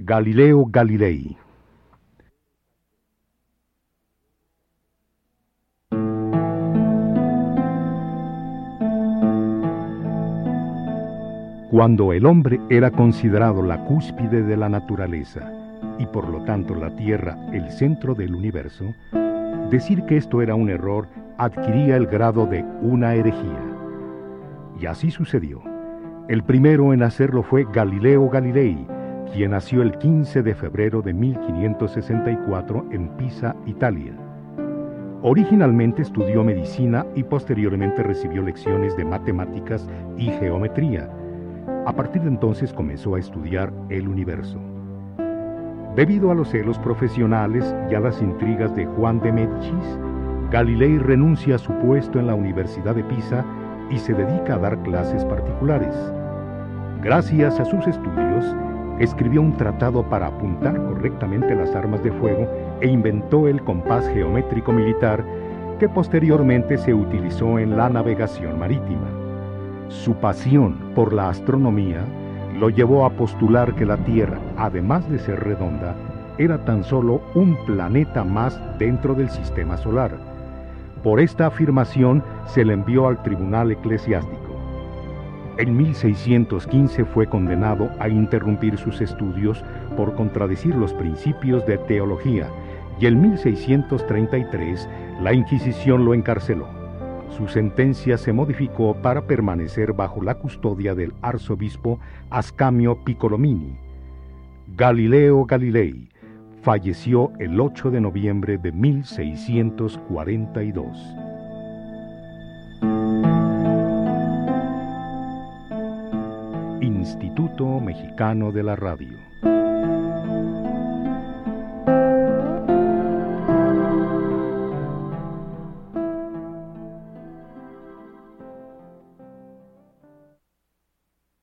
Galileo Galilei. Cuando el hombre era considerado la cúspide de la naturaleza y por lo tanto la Tierra el centro del universo, decir que esto era un error adquiría el grado de una herejía. Y así sucedió. El primero en hacerlo fue Galileo Galilei, quien nació el 15 de febrero de 1564 en Pisa, Italia. Originalmente estudió medicina y posteriormente recibió lecciones de matemáticas y geometría. A partir de entonces comenzó a estudiar el universo. Debido a los celos profesionales y a las intrigas de Juan de Médicis, Galilei renuncia a su puesto en la Universidad de Pisa y se dedica a dar clases particulares. Gracias a sus estudios, escribió un tratado para apuntar correctamente las armas de fuego e inventó el compás geométrico militar que posteriormente se utilizó en la navegación marítima. Su pasión por la astronomía lo llevó a postular que la Tierra, además de ser redonda, era tan solo un planeta más dentro del sistema solar. Por esta afirmación se le envió al tribunal eclesiástico. En 1615 fue condenado a interrumpir sus estudios por contradecir los principios de teología y en 1633 la Inquisición lo encarceló. Su sentencia se modificó para permanecer bajo la custodia del arzobispo Ascanio Piccolomini. Galileo Galilei falleció el 8 de noviembre de 1642. Instituto Mexicano de la Radio.